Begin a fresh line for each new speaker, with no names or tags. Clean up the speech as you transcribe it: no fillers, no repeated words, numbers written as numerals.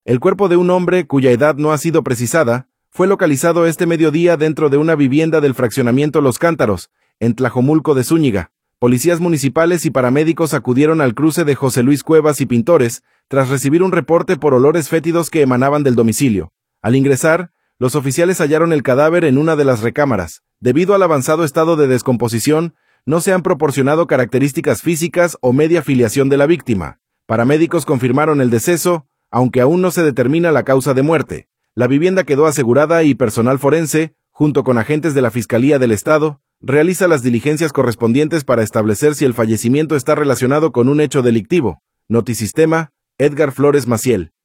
El cuerpo de un hombre, cuya edad no ha sido precisada, fue localizado este mediodía dentro de una vivienda del fraccionamiento Los Cántaros, en Tlajomulco de Zúñiga. Policías municipales y paramédicos acudieron al cruce de José Luis Cuevas y Pintores, tras recibir un reporte por olores fétidos que emanaban del domicilio. Al ingresar, los oficiales hallaron el cadáver en una de las recámaras. Debido al avanzado estado de descomposición, no se han proporcionado características físicas o media filiación de la víctima. Paramédicos confirmaron el deceso, aunque aún no se determina la causa de muerte. La vivienda quedó asegurada y personal forense, junto con agentes de la Fiscalía del Estado, realiza las diligencias correspondientes para establecer si el fallecimiento está relacionado con un hecho delictivo. Notisistema, Edgar Flores Maciel.